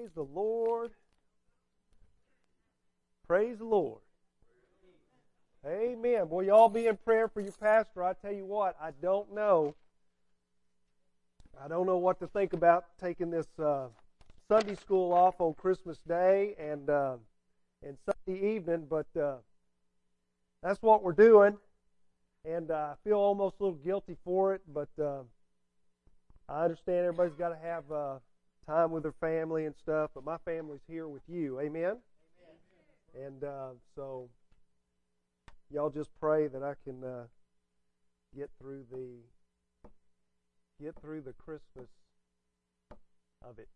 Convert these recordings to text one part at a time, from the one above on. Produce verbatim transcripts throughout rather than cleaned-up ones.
the Lord. Praise the Lord. Amen. Boy, y'all be in prayer for your pastor. I tell you what, I don't know. I don't know what to think about taking this uh, Sunday school off on Christmas Day and uh, and Sunday evening, but uh, that's what we're doing. And uh, I feel almost a little guilty for it, but uh, I understand everybody's got to have uh, time with their family and stuff, but my family's here with you. Amen? Amen. And uh, so y'all just pray that I can uh, get through the get through the Christmas of it.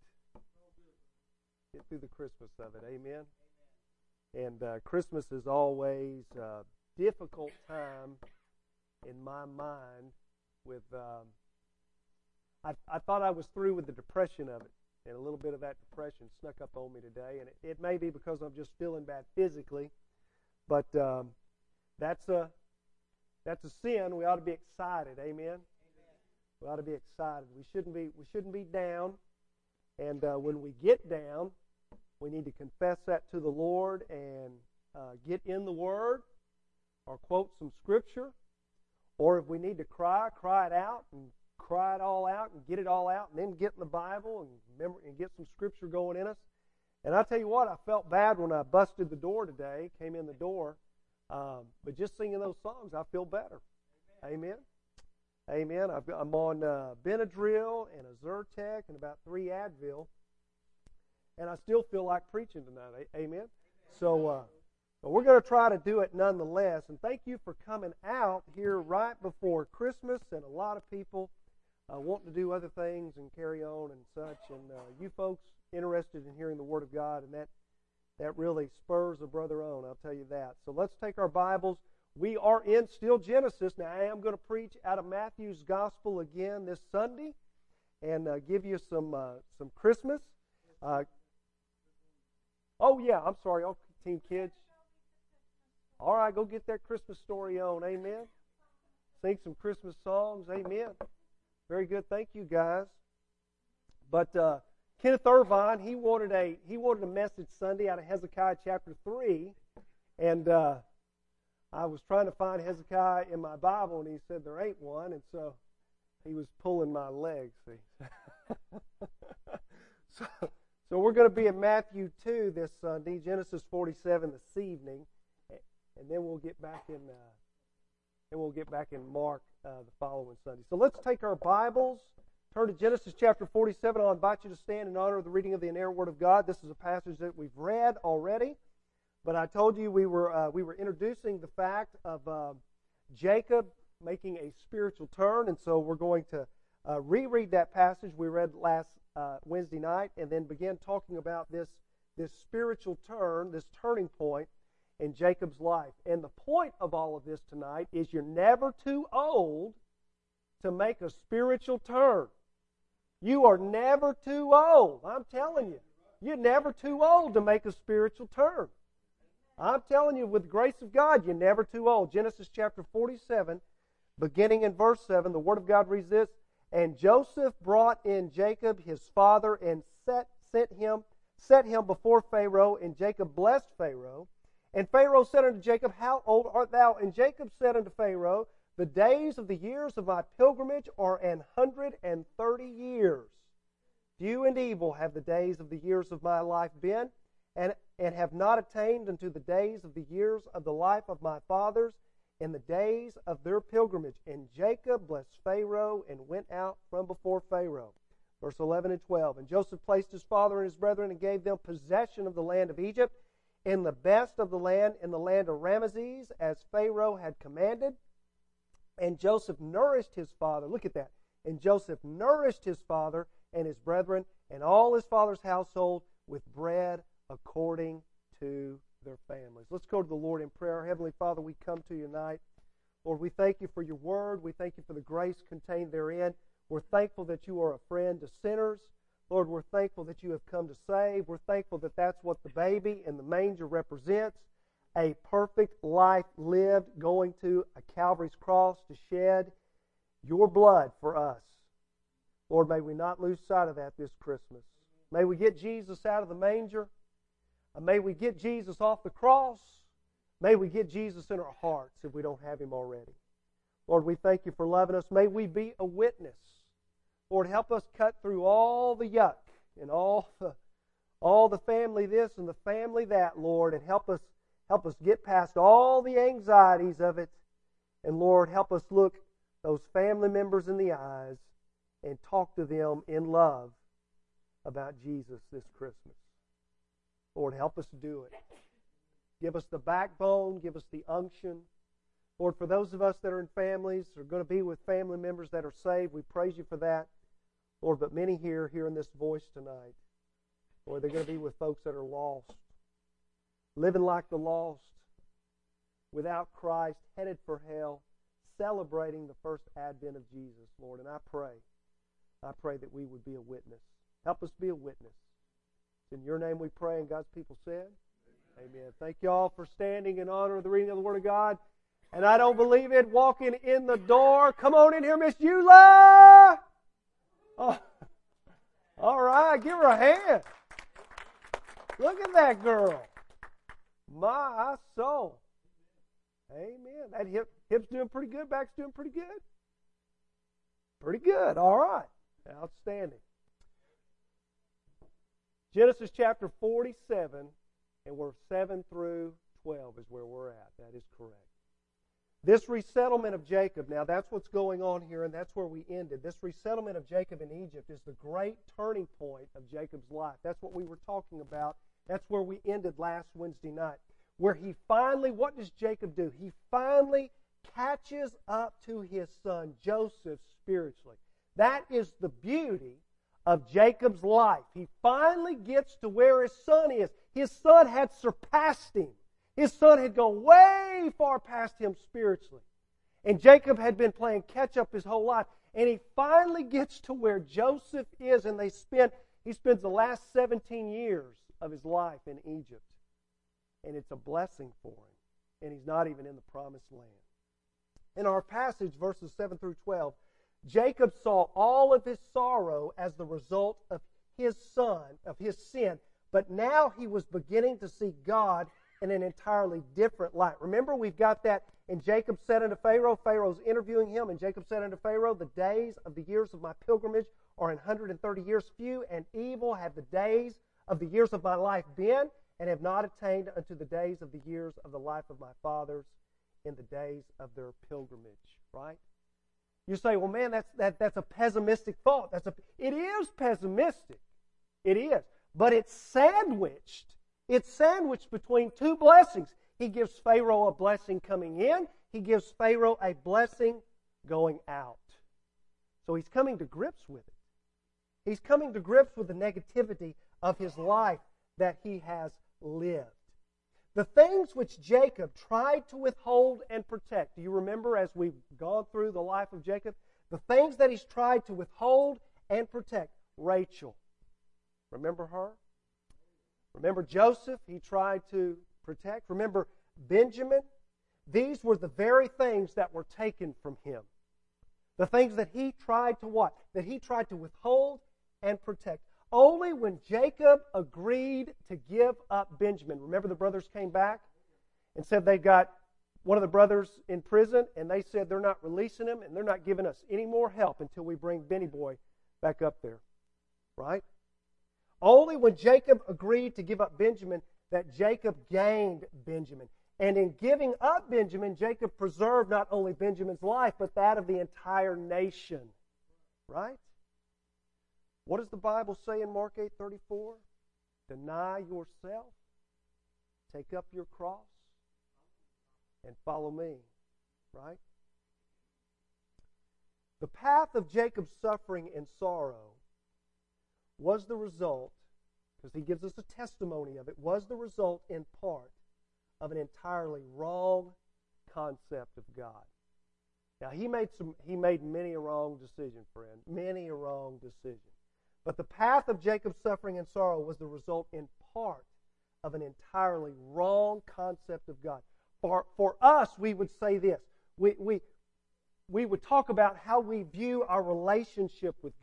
Get through the Christmas of it. Amen? Amen. And uh, Christmas is always a difficult time in my mind with... Um, I, I thought I was through with the depression of it, and a little bit of that depression snuck up on me today, and it, it may be because I'm just feeling bad physically, but um, that's a that's a sin. We ought to be excited. Amen? Amen. We ought to be excited. We shouldn't be we shouldn't be down, and uh, when we get down, we need to confess that to the Lord and uh, get in the Word or quote some Scripture, or if we need to cry, cry it out and cry it all out and get it all out, and then get in the Bible and remember and get some Scripture going in us. And I tell you what, I felt bad when I busted the door today, came in the door, um, but just singing those songs, I feel better. Amen. Amen. Amen. I've got, I'm on uh, Benadryl and a Zyrtec and about three Advil, and I still feel like preaching tonight. Amen. Amen. So uh, but we're going to try to do it nonetheless. And thank you for coming out here right before Christmas, and a lot of people Uh, wanting to do other things and carry on and such, and uh, you folks interested in hearing the Word of God, and that that really spurs a brother on, I'll tell you that. So let's take our Bibles. We are in still Genesis. Now, I am going to preach out of Matthew's Gospel again this Sunday and uh, give you some uh, some Christmas. Uh, oh, yeah, I'm sorry, all teen kids. All right, go get that Christmas story on, amen. Sing some Christmas songs, amen. Very good, thank you guys. But uh, Kenneth Irvine, he wanted a he wanted a message Sunday out of Hezekiah chapter three, and uh, I was trying to find Hezekiah in my Bible, and he said there ain't one, and so he was pulling my leg. See, so so we're going to be in Matthew two this Sunday, Genesis forty-seven this evening, and then we'll get back in uh, and we'll get back in Mark Uh, the following Sunday. So let's take our Bibles, turn to Genesis chapter forty-seven. I'll invite you to stand in honor of the reading of the inerrant Word of God. This is a passage that we've read already, but I told you we were uh, we were introducing the fact of uh, Jacob making a spiritual turn, and so we're going to uh, reread that passage we read last uh, Wednesday night, and then begin talking about this this spiritual turn, this turning point in Jacob's life. And the point of all of this tonight is you're never too old to make a spiritual turn. You are never too old. I'm telling you. You're never too old to make a spiritual turn. I'm telling you, with the grace of God, you're never too old. Genesis chapter forty-seven, beginning in verse seven, the Word of God reads this: And Joseph brought in Jacob his father and set, sent him, set him before Pharaoh, and Jacob blessed Pharaoh. And Pharaoh said unto Jacob, How old art thou? And Jacob said unto Pharaoh, The days of the years of my pilgrimage are an hundred and thirty years. Few and evil have the days of the years of my life been, and, and have not attained unto the days of the years of the life of my fathers in the days of their pilgrimage. And Jacob blessed Pharaoh and went out from before Pharaoh. Verse eleven and twelve. And Joseph placed his father and his brethren and gave them possession of the land of Egypt, in the best of the land, in the land of Ramesses, as Pharaoh had commanded. And Joseph nourished his father. Look at that. And Joseph nourished his father and his brethren and all his father's household with bread according to their families. Let's go to the Lord in prayer. Heavenly Father, we come to you tonight. Lord, we thank you for your word. We thank you for the grace contained therein. We're thankful that you are a friend to sinners. Lord, we're thankful that you have come to save. We're thankful that that's what the baby in the manger represents, a perfect life lived going to a Calvary's cross to shed your blood for us. Lord, may we not lose sight of that this Christmas. May we get Jesus out of the manger. May we get Jesus off the cross. May we get Jesus in our hearts if we don't have Him already. Lord, we thank You for loving us. May we be a witness. Lord, help us cut through all the yuck and all the, all the family this and the family that, Lord, and help us, help us get past all the anxieties of it. And Lord, help us look those family members in the eyes and talk to them in love about Jesus this Christmas. Lord, help us do it. Give us the backbone. Give us the unction. Lord, for those of us that are in families, are going to be with family members that are saved, we praise You for that. Lord, but many here hearing this voice tonight, Lord, they're going to be with folks that are lost, living like the lost, without Christ, headed for hell, celebrating the first advent of Jesus, Lord. And I pray, I pray that we would be a witness. Help us be a witness. It's in Your name we pray, and God's people said, Amen. Amen. Thank you all for standing in honor of the reading of the Word of God. And I don't believe it, walking in the door. Come on in here, Miss Eula! Oh, all right, give her a hand. Look at that girl. My soul. Amen. That hip, hip's doing pretty good, back's doing pretty good. Pretty good, all right. Outstanding. Genesis chapter forty-seven, and we're seven through twelve is where we're at. That is correct. This resettlement of Jacob, now that's what's going on here, and that's where we ended. This resettlement of Jacob in Egypt is the great turning point of Jacob's life. That's what we were talking about. That's where we ended last Wednesday night. Where he finally, what does Jacob do? He finally catches up to his son Joseph spiritually. That is the beauty of Jacob's life. He finally gets to where his son is. His son had surpassed him. His son had gone way far past him spiritually. And Jacob had been playing catch up his whole life. And he finally gets to where Joseph is, and they spend, he spends the last seventeen years of his life in Egypt. And it's a blessing for him. And he's not even in the promised land. In our passage, verses seven through twelve, Jacob saw all of his sorrow as the result of his son, of his sin. But now he was beginning to see God in an entirely different light. Remember, we've got that in Jacob said unto Pharaoh, Pharaoh's interviewing him, and Jacob said unto Pharaoh, the days of the years of my pilgrimage are an hundred and thirty years. Few and evil have the days of the years of my life been, and have not attained unto the days of the years of the life of my fathers in the days of their pilgrimage. Right? You say, well, man, that's that, that's a pessimistic thought. That's a, it is pessimistic. It is. But it's sandwiched. It's sandwiched between two blessings. He gives Pharaoh a blessing coming in. He gives Pharaoh a blessing going out. So he's coming to grips with it. He's coming to grips with the negativity of his life that he has lived. The things which Jacob tried to withhold and protect. Do you remember as we've gone through the life of Jacob? The things that he's tried to withhold and protect. Rachel. Remember her? Remember Joseph, he tried to protect. Remember Benjamin? These were the very things that were taken from him. The things that he tried to what? That he tried to withhold and protect. Only when Jacob agreed to give up Benjamin. Remember the brothers came back and said they got one of the brothers in prison, and they said they're not releasing him and they're not giving us any more help until we bring Benny Boy back up there. Right? Only when Jacob agreed to give up Benjamin that Jacob gained Benjamin. And in giving up Benjamin, Jacob preserved not only Benjamin's life, but that of the entire nation. Right? What does the Bible say in Mark eight thirty-four? Deny yourself, take up your cross, and follow me. Right? The path of Jacob's suffering and sorrow was the result, because he gives us a testimony of it, was the result in part of an entirely wrong concept of God. Now, he made some. He made many a wrong decision, friend. Many a wrong decision. But the path of Jacob's suffering and sorrow was the result in part of an entirely wrong concept of God. For, for us, we would say this. We, we, we would talk about how we view our relationship with God.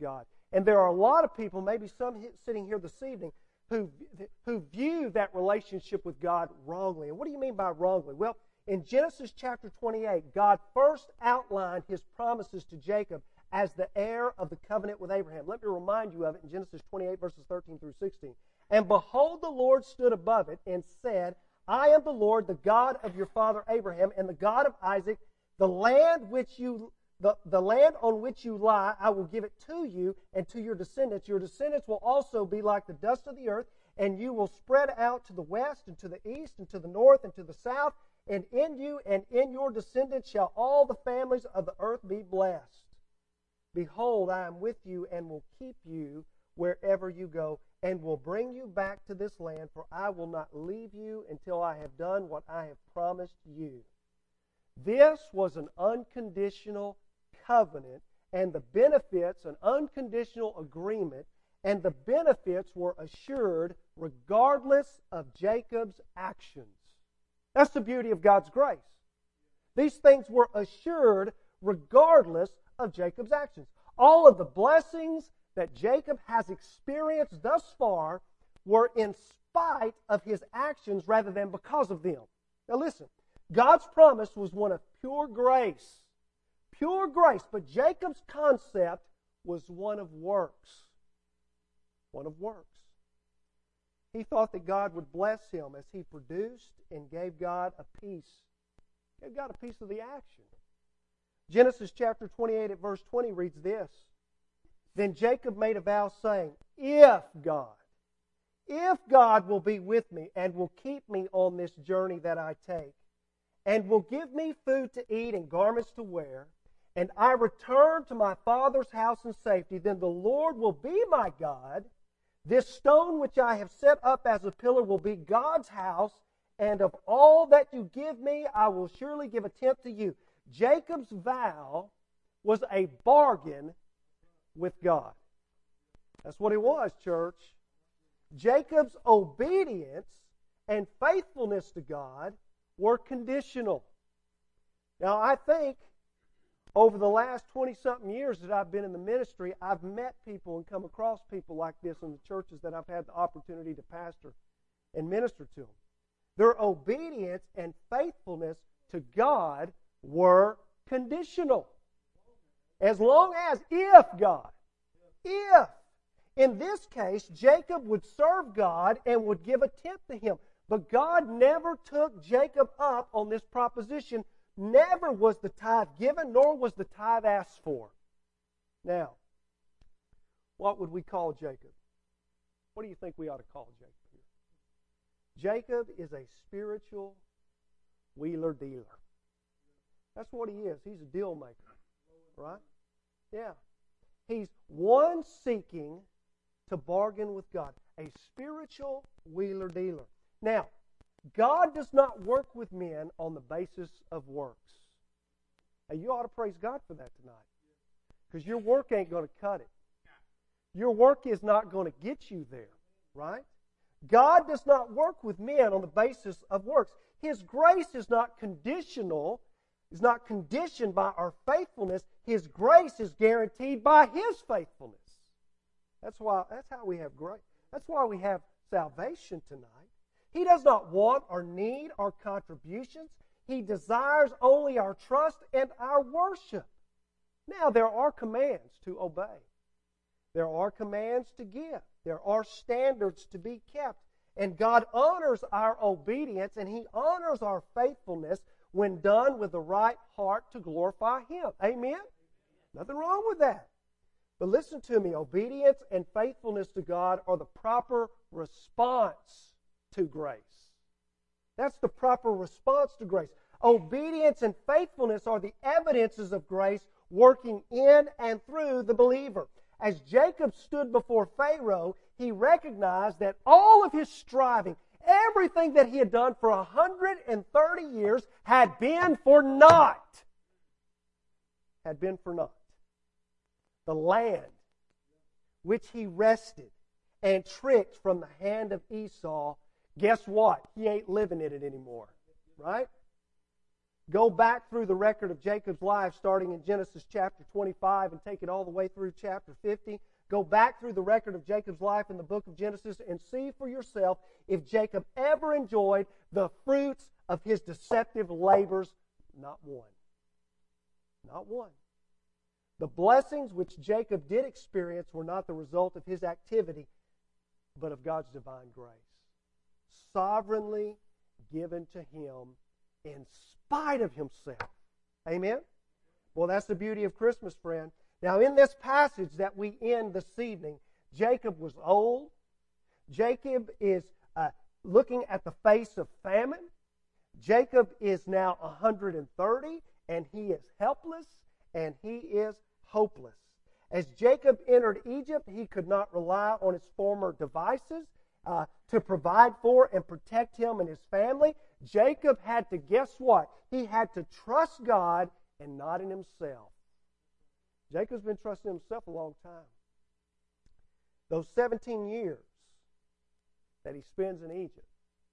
And there are a lot of people, maybe some sitting here this evening, who, who view that relationship with God wrongly. And what do you mean by wrongly? Well, in Genesis chapter twenty-eight, God first outlined His promises to Jacob as the heir of the covenant with Abraham. Let me remind you of it in Genesis twenty-eight, verses thirteen through sixteen. And behold, the Lord stood above it and said, I am the Lord, the God of your father Abraham, and the God of Isaac. The land which you the, the land on which you lie, I will give it to you and to your descendants. Your descendants will also be like the dust of the earth, and you will spread out to the west and to the east and to the north and to the south. And in you and in your descendants shall all the families of the earth be blessed. Behold, I am with you and will keep you wherever you go, and will bring you back to this land, for I will not leave you until I have done what I have promised you. This was an unconditional covenant, and the benefits, an unconditional agreement, and the benefits were assured regardless of Jacob's actions. That's the beauty of God's grace. These things were assured regardless of Jacob's actions. All of the blessings that Jacob has experienced thus far were in spite of his actions rather than because of them. Now listen, God's promise was one of pure grace. Pure grace, but Jacob's concept was one of works. One of works. He thought that God would bless him as he produced and gave God a piece. Gave God a piece of the action. Genesis chapter twenty-eight at verse twenty reads this. Then Jacob made a vow saying, If God, if God will be with me and will keep me on this journey that I take, and will give me food to eat and garments to wear, and I return to my father's house in safety, then the Lord will be my God. This stone which I have set up as a pillar will be God's house, and of all that you give me, I will surely give a tenth to you. Jacob's vow was a bargain with God. That's what it was, church. Jacob's obedience and faithfulness to God were conditional. Now, I think over the last twenty-something years that I've been in the ministry, I've met people and come across people like this in the churches that I've had the opportunity to pastor and minister to them. Their obedience and faithfulness to God were conditional. As long as, if God, if, in this case, Jacob would serve God and would give a tenth to him. But God never took Jacob up on this proposition. Never was the tithe given, nor was the tithe asked for. Now, what would we call Jacob? What do you think we ought to call Jacob here? Jacob is a spiritual wheeler-dealer. That's what he is. He's a deal maker. Right? Yeah. He's one seeking to bargain with God. A spiritual wheeler-dealer. Now, God does not work with men on the basis of works. Now, you ought to praise God for that tonight. Because your work ain't going to cut it. Your work is not going to get you there. Right? God does not work with men on the basis of works. His grace is not conditional, is not conditioned by our faithfulness. His grace is guaranteed by His faithfulness. That's why. That's how we have grace. That's why we have salvation tonight. He does not want or need our contributions. He desires only our trust and our worship. Now, there are commands to obey. There are commands to give. There are standards to be kept. And God honors our obedience and He honors our faithfulness when done with the right heart to glorify Him. Amen? Nothing wrong with that. But listen to me, obedience and faithfulness to God are the proper response to grace. That's the proper response to grace. Obedience and faithfulness are the evidences of grace working in and through the believer. As Jacob stood before Pharaoh, he recognized that all of his striving, everything that he had done for one hundred thirty years had been for naught. Had been for naught. The land which he wrested and tricked from the hand of Esau, guess what? He ain't living in it anymore. Right? Go back through the record of Jacob's life starting in Genesis chapter twenty-five and take it all the way through chapter fifty. Go back through the record of Jacob's life in the book of Genesis and see for yourself if Jacob ever enjoyed the fruits of his deceptive labors. Not one. Not one. The blessings which Jacob did experience were not the result of his activity, but of God's divine grace, sovereignly given to him in spite of himself. Amen? Well, that's the beauty of Christmas, friend. Now, in this passage that we end this evening, Jacob was old. Jacob is uh, looking at the face of famine. Jacob is now one hundred thirty, and he is helpless, and he is hopeless. As Jacob entered Egypt, he could not rely on his former devices uh, to provide for and protect him and his family. Jacob had to, guess what? He had to trust God and not in himself. Jacob's been trusting himself a long time. Those seventeen years that he spends in Egypt,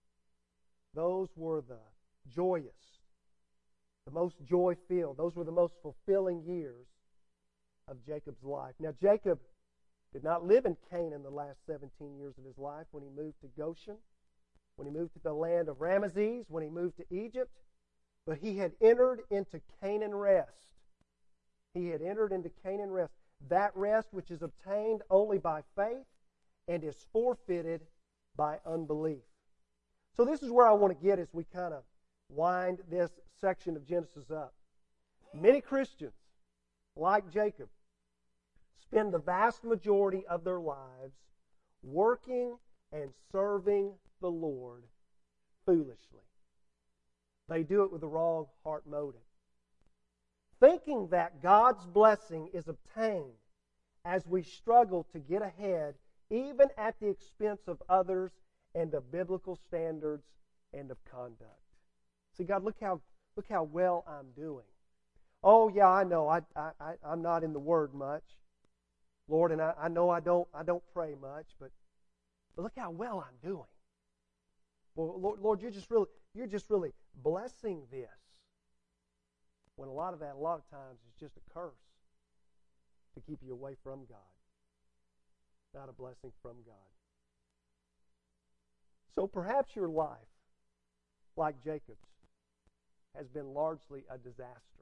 those were the joyous, the most joy-filled. Those were the most fulfilling years of Jacob's life. Now, Jacob did not live in Canaan the last seventeen years of his life when he moved to Goshen, when he moved to the land of Ramesses, when he moved to Egypt, but he had entered into Canaan rest. He had entered into Canaan rest. That rest which is obtained only by faith and is forfeited by unbelief. So this is where I want to get as we kind of wind this section of Genesis up. Many Christians, like Jacob, spend the vast majority of their lives working and serving the Lord foolishly. They do it with the wrong heart motive, thinking that God's blessing is obtained as we struggle to get ahead, even at the expense of others and of biblical standards and of conduct. See, God, look how look how well I'm doing. Oh, yeah, I know I, I, I, I'm not in the Word much, Lord, and I, I know I don't I don't pray much, but, but look how well I'm doing. Well, Lord, Lord, you're just really you're just really blessing this. When a lot of that, a lot of times, is just a curse to keep you away from God, not a blessing from God. So perhaps your life, like Jacob's, has been largely a disaster.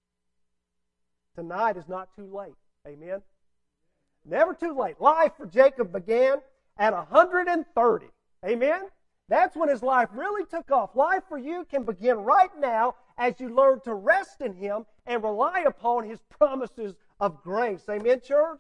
Tonight is not too late. Amen? Never too late. Life for Jacob began at one hundred thirty. Amen? That's when his life really took off. Life for you can begin right now as you learn to rest in Him and rely upon His promises of grace. Amen, church?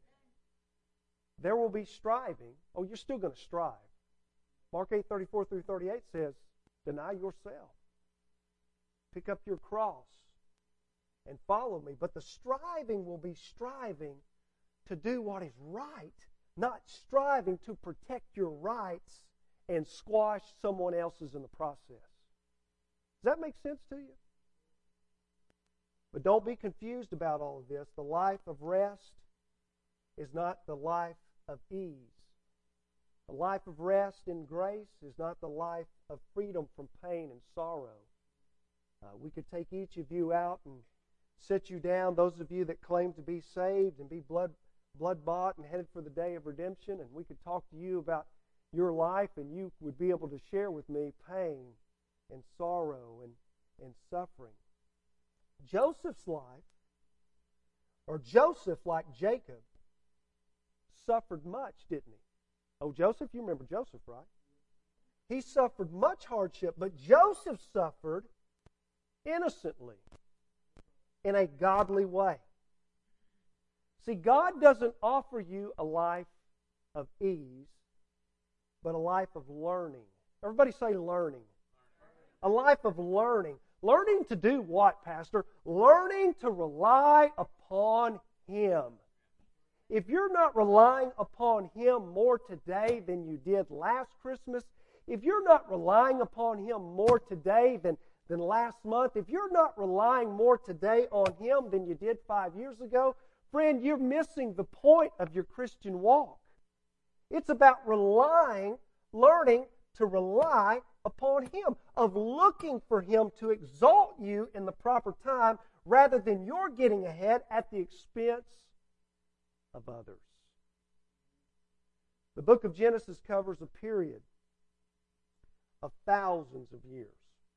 There will be striving. Oh, you're still going to strive. Mark eight, thirty-four through thirty-eight says, deny yourself. Pick up your cross and follow me. But the striving will be striving to do what is right, not striving to protect your rights and squash someone else's in the process. Does that make sense to you? But don't be confused about all of this. The life of rest is not the life of ease. The life of rest in grace is not the life of freedom from pain and sorrow. Uh, we could take each of you out and sit you down, those of you that claim to be saved and be blood, blood bought and headed for the day of redemption, and we could talk to you about your life, and you would be able to share with me pain and sorrow and, and suffering. Joseph's life, or Joseph, like Jacob, suffered much, didn't he? Oh, Joseph, you remember Joseph, right? He suffered much hardship, but Joseph suffered innocently in a godly way. See, God doesn't offer you a life of ease, but a life of learning. Everybody say learning. A life of learning. Learning to do what, Pastor? Learning to rely upon Him. If you're not relying upon Him more today than you did last Christmas, if you're not relying upon Him more today than, than last month, if you're not relying more today on Him than you did five years ago, friend, you're missing the point of your Christian walk. It's about relying, learning to rely upon Him, of looking for Him to exalt you in the proper time rather than your getting ahead at the expense of others. The book of Genesis covers a period of thousands of years.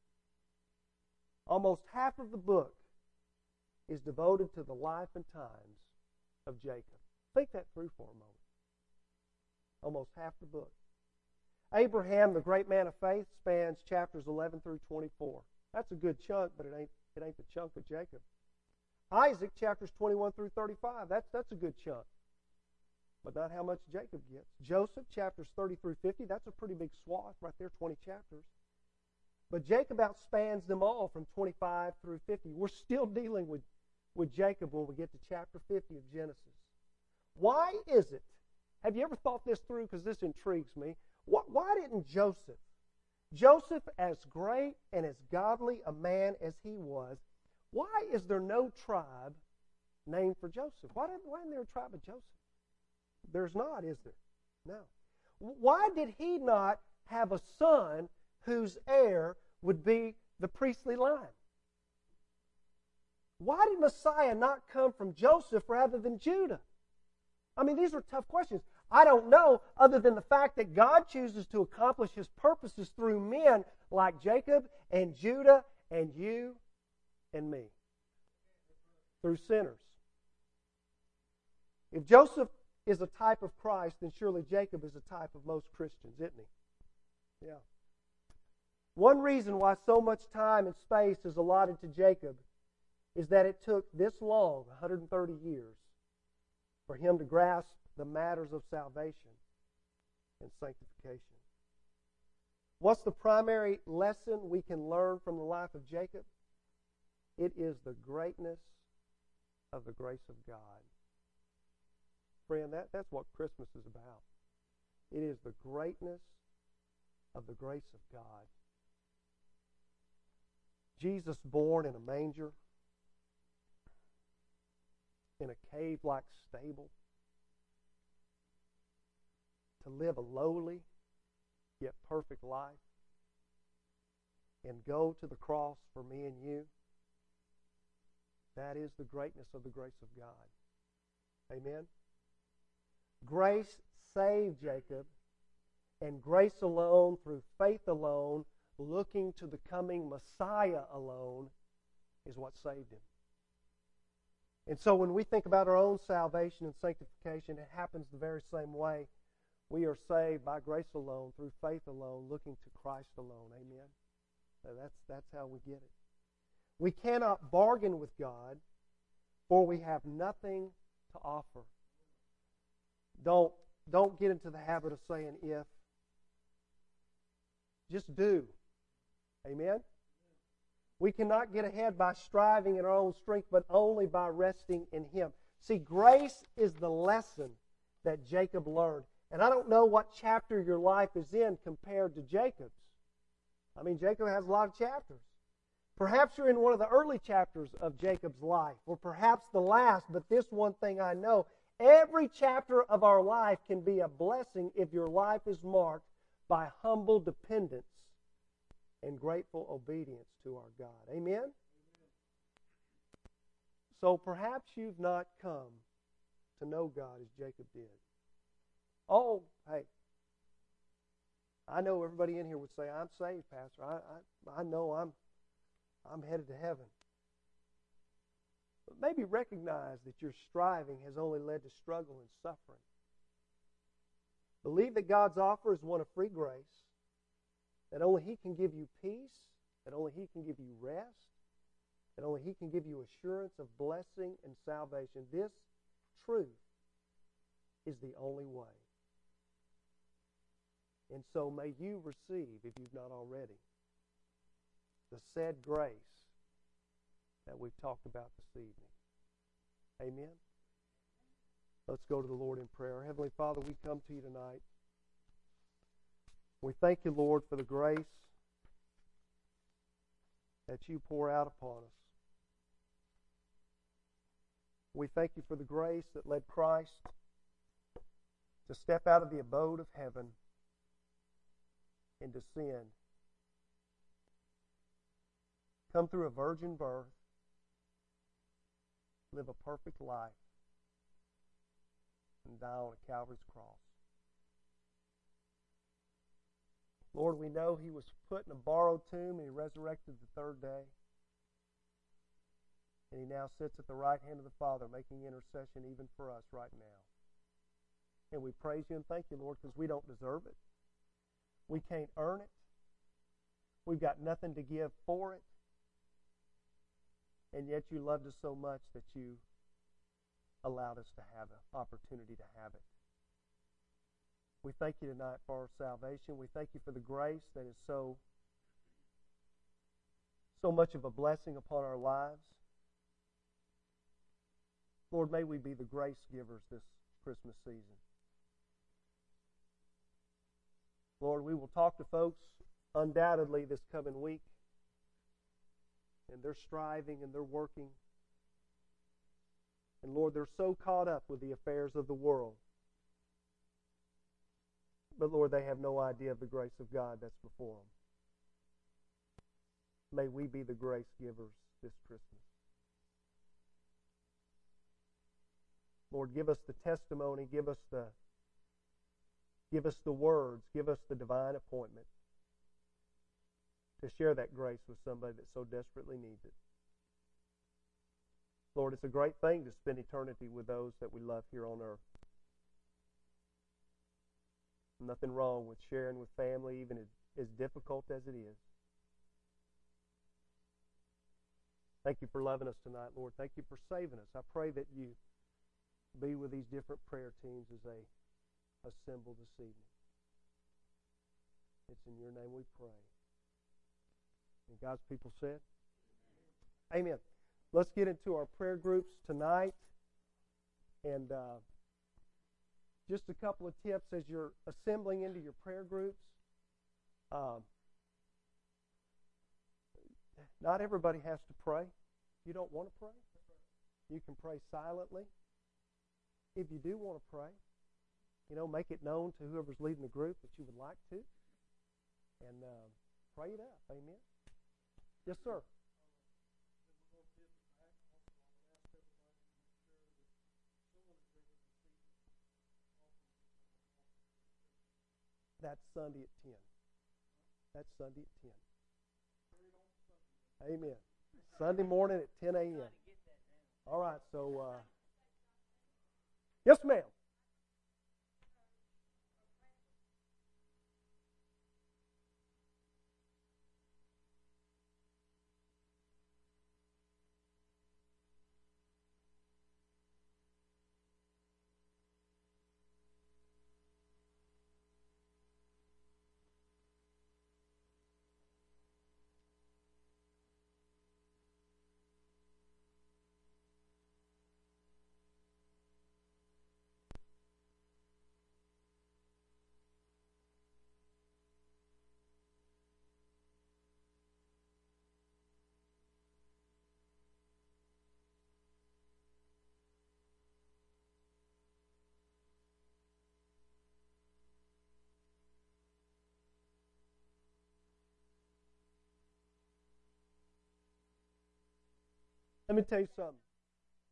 Almost half of the book is devoted to the life and times of Jacob. Think that through for a moment. Almost half the book. Abraham, the great man of faith, spans chapters eleven through twenty-four. That's a good chunk, but it ain't it ain't the chunk of Jacob. Isaac, chapters twenty-one through thirty-five. That's that's a good chunk, but not how much Jacob gets. Joseph, chapters thirty through fifty. That's a pretty big swath right there, twenty chapters. But Jacob outspans them all from twenty-five through fifty. We're still dealing with, with Jacob when we get to chapter fifty of Genesis. Why is it? Have you ever thought this through? Because this intrigues me. Why didn't Joseph, Joseph as great and as godly a man as he was, why is there no tribe named for Joseph? Why, did, why isn't there a tribe of Joseph? There's not, is there? No. Why did he not have a son whose heir would be the priestly line? Why did Messiah not come from Joseph rather than Judah? I mean, these are tough questions. I don't know, other than the fact that God chooses to accomplish His purposes through men like Jacob and Judah and you and me. Through sinners. If Joseph is a type of Christ, then surely Jacob is a type of most Christians, isn't he? Yeah. One reason why so much time and space is allotted to Jacob is that it took this long, one hundred thirty years, for him to grasp the matters of salvation and sanctification. What's the primary lesson we can learn from the life of Jacob? It is the greatness of the grace of God. Friend, that, that's what Christmas is about. It is the greatness of the grace of God. Jesus born in a manger, in a cave-like stable, to live a lowly yet perfect life, and go to the cross for me and you. That is the greatness of the grace of God. Amen? Grace saved Jacob, and grace alone, through faith alone, looking to the coming Messiah alone, is what saved him. And so when we think about our own salvation and sanctification, it happens the very same way. We are saved by grace alone, through faith alone, looking to Christ alone. Amen? So that's, that's how we get it. We cannot bargain with God, for we have nothing to offer. Don't, don't get into the habit of saying if. Just do. Amen? We cannot get ahead by striving in our own strength, but only by resting in Him. See, grace is the lesson that Jacob learned. And I don't know what chapter your life is in compared to Jacob's. I mean, Jacob has a lot of chapters. Perhaps you're in one of the early chapters of Jacob's life, or perhaps the last, but this one thing I know, every chapter of our life can be a blessing if your life is marked by humble dependence and grateful obedience to our God. Amen? So perhaps you've not come to know God as Jacob did. Oh, hey, I know everybody in here would say, I'm saved, Pastor. I, I, I know I'm, I'm headed to heaven. But maybe recognize that your striving has only led to struggle and suffering. Believe that God's offer is one of free grace, that only He can give you peace, that only He can give you rest, that only He can give you assurance of blessing and salvation. This truth is the only way. And so may you receive, if you've not already, the said grace that we've talked about this evening. Amen? Let's go to the Lord in prayer. Heavenly Father, we come to you tonight. We thank you, Lord, for the grace that you pour out upon us. We thank you for the grace that led Christ to step out of the abode of heaven into sin, come through a virgin birth, live a perfect life, and die on a Calvary's cross. Lord, we know he was put in a borrowed tomb and he resurrected the third day. And he now sits at the right hand of the Father making intercession even for us right now. And we praise you and thank you, Lord, because we don't deserve it. We can't earn it. We've got nothing to give for it. And yet you loved us so much that you allowed us to have an opportunity to have it. We thank you tonight for our salvation. We thank you for the grace that is so, so much of a blessing upon our lives. Lord, may we be the grace givers this Christmas season. Lord, we will talk to folks undoubtedly this coming week, and they're striving and they're working. And Lord, they're so caught up with the affairs of the world. But Lord, they have no idea of the grace of God that's before them. May we be the grace givers this Christmas. Lord, give us the testimony, give us the give us the words, give us the divine appointment to share that grace with somebody that so desperately needs it. Lord, it's a great thing to spend eternity with those that we love here on earth. Nothing wrong with sharing with family, even as, as difficult as it is. Thank you for loving us tonight, Lord. Thank you for saving us. I pray that you be with these different prayer teams as they assemble this evening. It's in your name we pray. And God's people said, Amen. Let's get into our prayer groups tonight. And uh, just a couple of tips as you're assembling into your prayer groups. Um, not everybody has to pray. If you don't want to pray, you can pray silently. If you do want to pray, you know, make it known to whoever's leading the group that you would like to. And uh, pray it out. Amen. Yes, sir. That's Sunday at ten. That's Sunday at ten. Amen. Sunday morning at ten a.m. All right, so, uh, yes, ma'am. Let me tell you something.